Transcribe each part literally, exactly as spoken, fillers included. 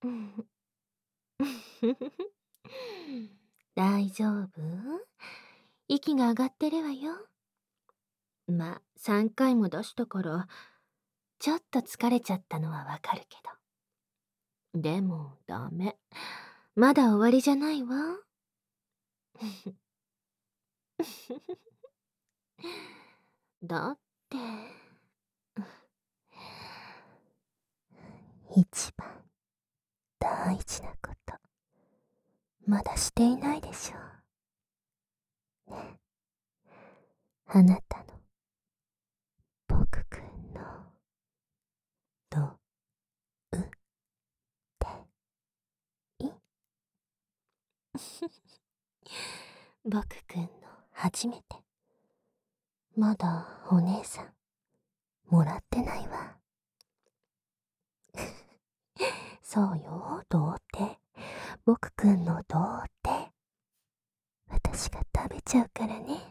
大丈夫？息が上がってるわよ。ま、さんかいも出したから、ちょっと疲れちゃったのはわかるけど。でも、ダメ。まだ終わりじゃないわ。だって、 一番大事なこと、まだしていないでしょう。ね。あなたの、僕くんの、ど、う、て、い。僕くんの初めて。まだお姉さん、もらってないわ。そうよ、どうって。僕くんのどうって。私が食べちゃうからね。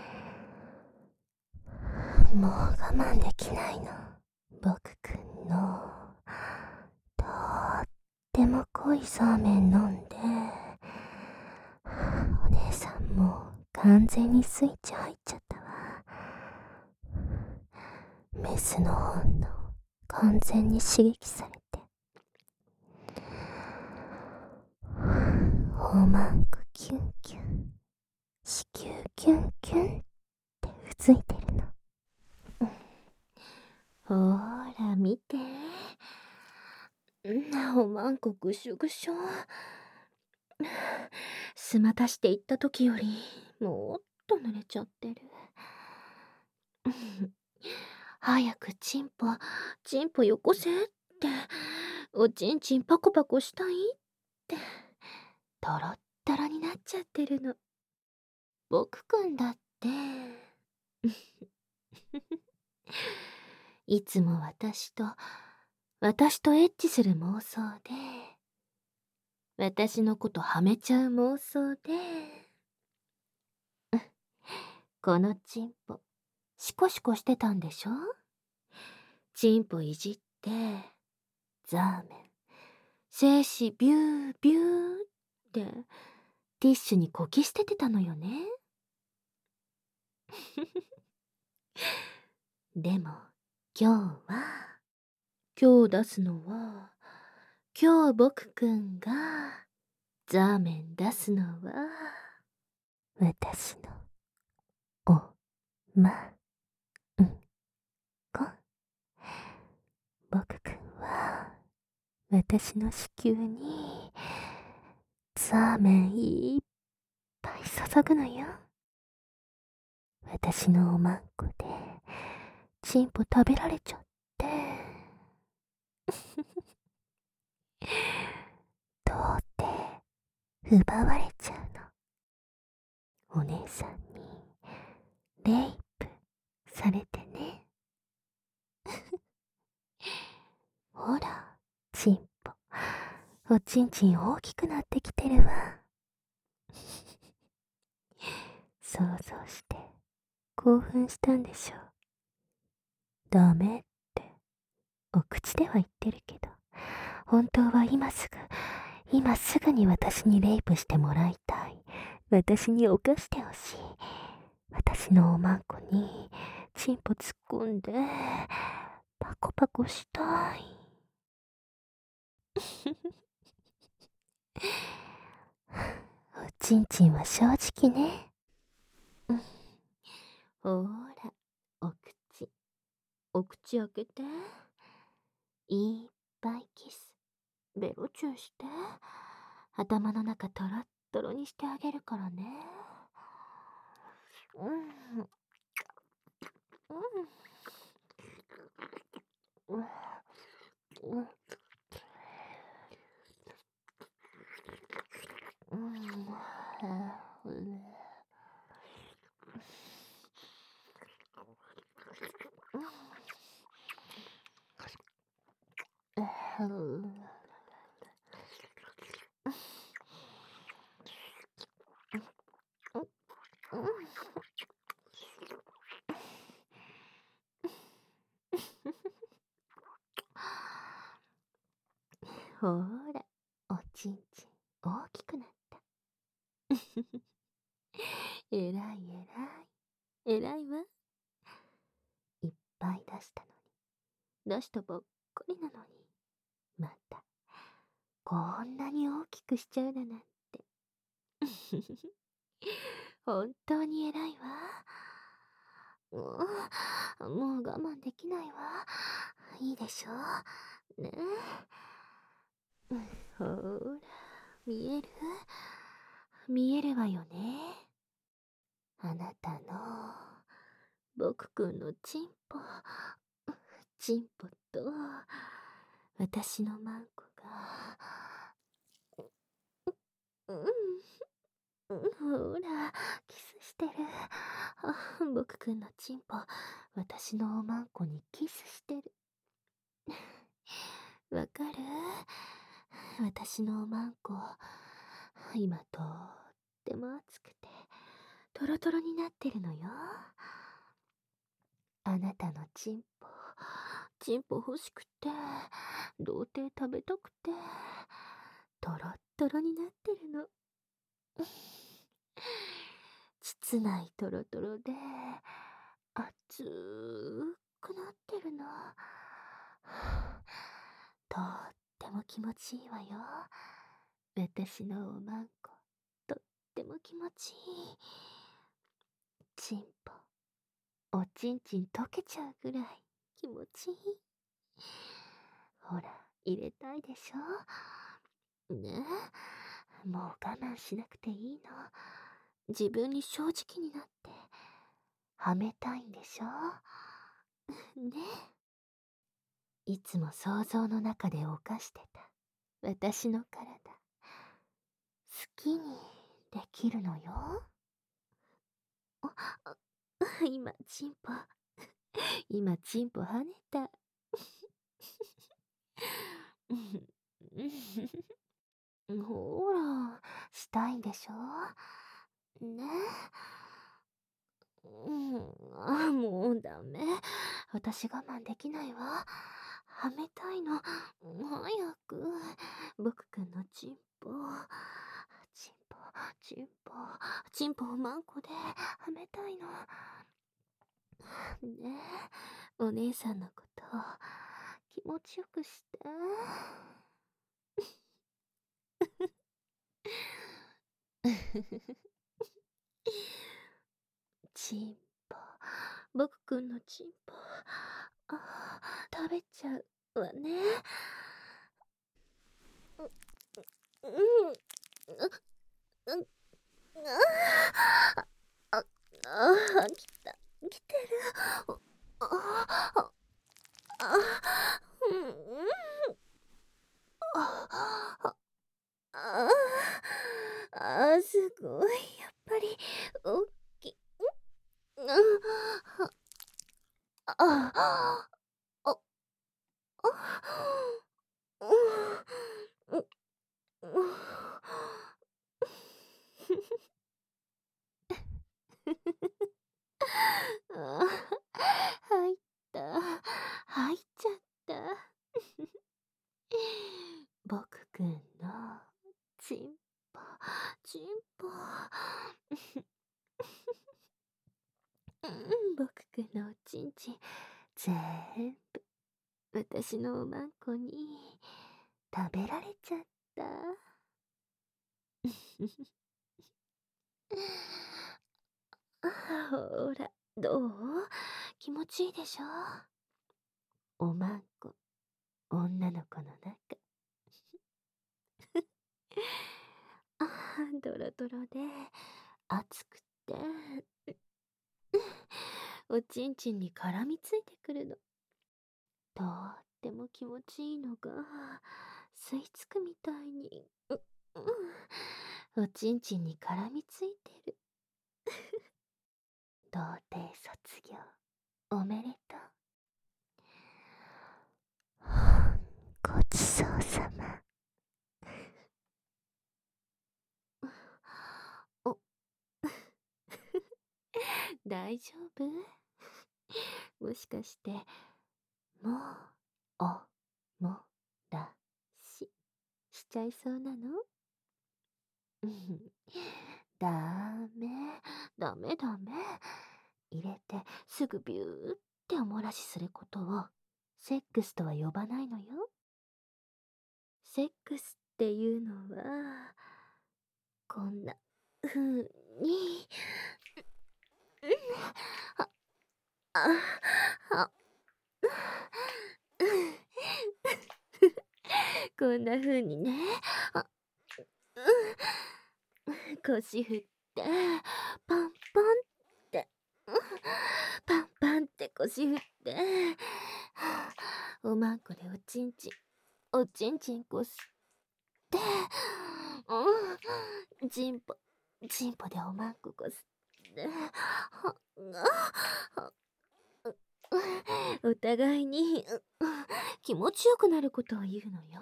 もう我慢できないの。僕くんの、とっても濃いそうめん飲んで、お姉さんもう完全にスイッチ入っちゃったわ。メスの本能、完全に刺激されて。おまんこキュンキュン、子宮キュンキュンってうついてるの。 ほーら見て。なおまんこぐしょぐしょ。すまたしていった時よりもっと濡れちゃってる。早くチンポ、チンポよこせって、おちんちんパコパコしたいって、トロットロになっちゃってるの。僕くんだって。いつも私と、私とエッチする妄想で、私のことはめちゃう妄想で、このチンポ、シコシコしてたんでしょ？チンポいじって、ザーメン、精子ビュービューって、ティッシュにこき捨ててたのよね。でも、今日は、今日出すのは、今日僕くんが、ザーメン出すのは、 私の、お、ま、うんこ。僕くんは、私の子宮に、ザーメンいっぱい注ぐのよ。私のおまんこで、チンポ食べられちゃって。どうって奪われちゃうの。お姉さんにレイプされてね。ほら、チンポ、おちんちん大きくなってきてるわ。想像して興奮したんでしょう。ダメってお口では言ってるけど、本当は今すぐ、今すぐに私にレイプしてもらいたい。私に犯してほしい。私のおまんこにチンポ突っ込んで、パコパコしたい。おちんちんは正直ね。 ほーら、お口、お口開けて。いっぱいキス、ベロチューして、頭の中トロットロにしてあげるからね。うん、うん、うん、うん、うん、うん、 ほーら、おちんちん大きくなった。えらいえらい。えらいわ。いっぱい出したのに。出したばっかりなのに。また、こんなに大きくしちゃうだなんて。本当にえらいわ。うん、もう我慢できないわ。いいでしょねえ。ほーら、見える見えるわよね。あなたの、僕くんのチンポ、チンポと、私のマンコが、うん、うんほら、キスしてる。あ、僕くんのチンポ、私のおまんこにキスしてる。わかる？私のおまんこ、今とっても熱くて、トロトロになってるのよ。あなたのチンポ、チンポ欲しくて、童貞食べたくて、トロットロになってるの。膣内トロトロで、熱ーくなってるの。とっても気持ちいいわよ。私のおまんこ、とっても気持ちいい。チンポ、おちんちん溶けちゃうぐらい気持ちいい。ほら、入れたいでしょねえ、もう我慢しなくていいの。自分に正直になって、はめたいんでしょねえ。いつも想像の中で犯してた私の体、好きにできるのよ。あ、あ今、チンポ、今、チンポ跳ねた。ほら、したいんでしょねえ。うん、あ、もうダメ。私我慢できないわ。はめたいの。早く。僕くんのチンポ。チンポ、チンポ、チンポをマンコではめたいの。ねえ、お姉さんのこと気持ちよくして。チンポ、僕くんのチンポ。あ、食べちゃうわね。うん、うん、うん、あ、あ、あ、来た、来てる。あ、あ、あ、うん、うん、あ、あ、あ、あ、すごい、やっぱり、おっき、うん、あ、あ、あ、うん、うん、うん。あ入った。入っちゃった。僕くんのチンポ、チンポ。うん、僕くんのおちんちん、全部、私のおまんこに食べられちゃった。ほら、どう？気持ちいいでしょ？おまんこ、女の子の中。ああ、ドロドロで、熱くて、おちんちんに絡みついてくるの。とっても気持ちいいのが、吸い付くみたいに、う、うん、おちんちんに絡みついてる。童貞卒業、おめでとう。ごちそうさま。お、大丈夫？もしかして、もう、お、も、らし。 しちゃいそうなの？ダメ、ダメダメ。入れてすぐビューってお漏らしすることをセックスとは呼ばないのよ。セックスっていうのは、こんな風に、あ、あ、あ、こんな風にね、あ、腰振って、パンパンって、パンパンって腰振って、おまんこでおちんちん、おちんちんこすって、うん、チンポ、チンポでおまんここすって、は、は、お互いに気持ちよくなることを言うのよ。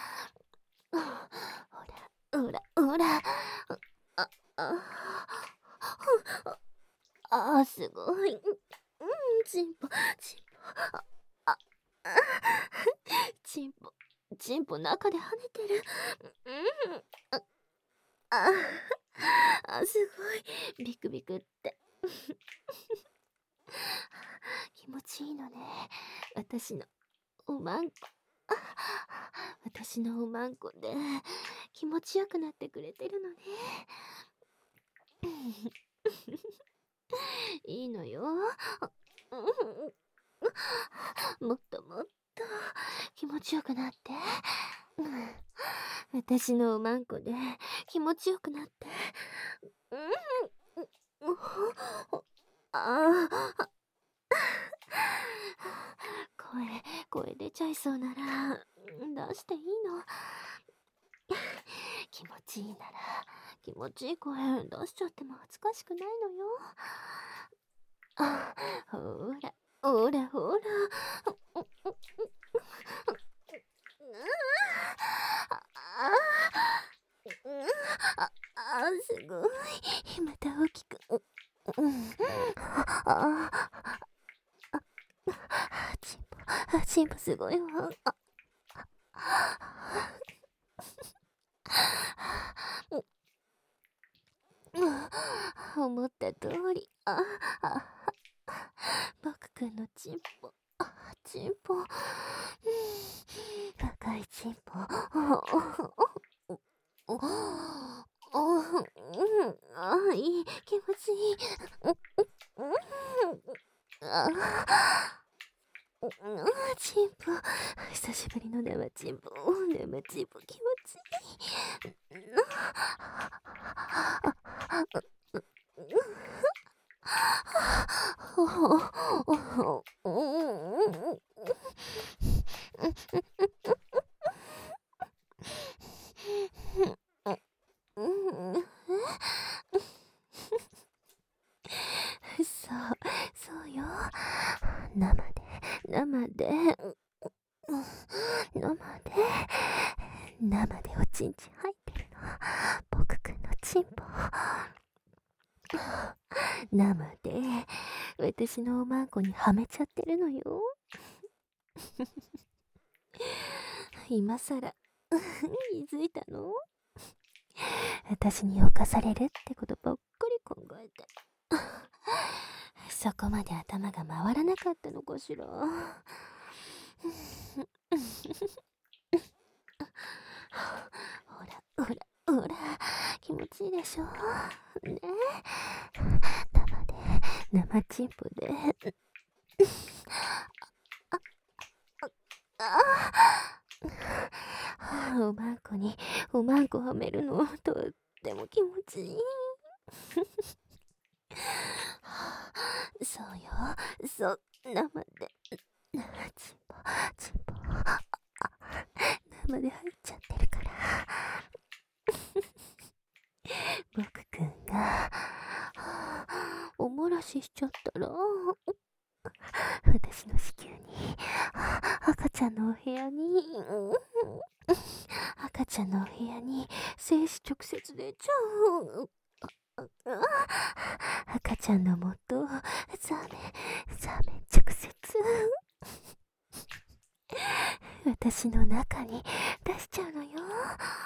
ほら、ほら、ほら。あ、あ、あ、あ、すごい。うん、チンポ、チンポ。あ、あ、チンポ、チンポ中で跳ねてる。うん、あ、あ、あ、すごい。ビクビクって。気持ちいいのね。私のおまんこ。私のおまんこで気持ちよくなってくれてるのね。いいのよ。もっともっと気持ちよくなって。私のおまんこで気持ちよくなって。ああ。声、声出ちゃいそうなら出していいの？気持ちいいなら気持ちいい声出しちゃっても恥ずかしくないのよ。あ、ほら、ほらほら。あ、あ、すごい。また大きく。あ、チンポ、チンポすごいわ。思った通り。あ、あ、僕くんのチンポ、あ、チンポ、若いチンポ。あ、いい、気持ちいい。あ、チンポ、久しぶりの生チンポ、生チンポ気持ちいい。そう、そうよ。生で、生で、生で、生でおちんちん入ってるの。僕くんのチンポ。生で、私のおまんこにはめちゃってるのよ。今さら、気づいたの？私に侵されるってことばっかり考えて。そこまで頭が回らなかったのかしら。ほらほらほら、気持ちいいでしょね。生で、生チンポで。ああ、おまんこにおまんこはめるのとっても気持ちいい。そうよ、そう、生で、チンポ、チンポ、生で入っちゃってるから。僕くんが、お漏らししちゃったら、私の子宮に、赤ちゃんのお部屋に、赤ちゃんのお部屋に精子直接出ちゃう。赤ちゃんのもと、ザメ、ザメ直接。私の中に出しちゃうのよ。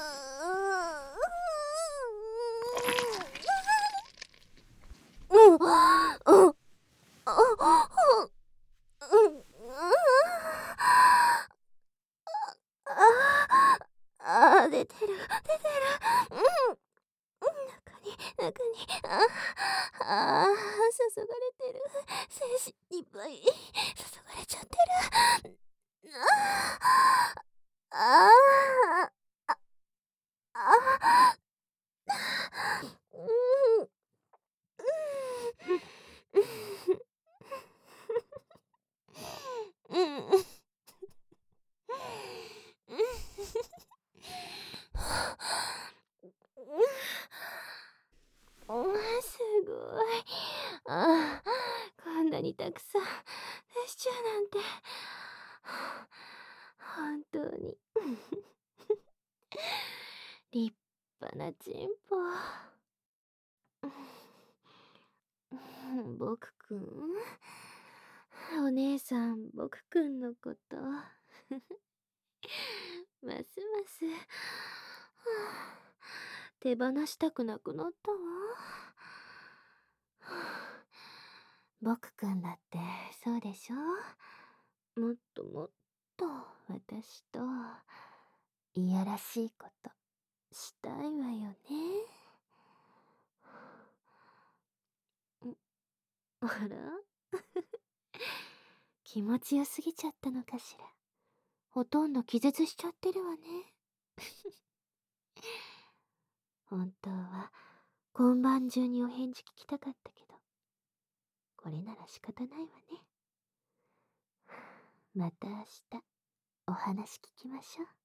うん、うん、うん、ああ、出てる、出てる。うん。中に、中に、ああ、注がれてる。精子いっぱい注がれちゃってる。ああ、ああ、ああ、うん、うん、うん、うん。うん、すごい。ああ、こんなにたくさん出しちゃうなんて。本当に。立派なチンポ。僕くん、お姉さん、僕くんのこと、ますます、はあ手放したくなくなったわ。僕くんだってそうでしょ。もっともっと私といやらしいことしたいわよね。んあら気持ちよすぎちゃったのかしら。ほとんど気絶しちゃってるわね。 本当は今晩中にお返事聞きたかったけど、これなら仕方ないわね。また明日お話聞きましょう。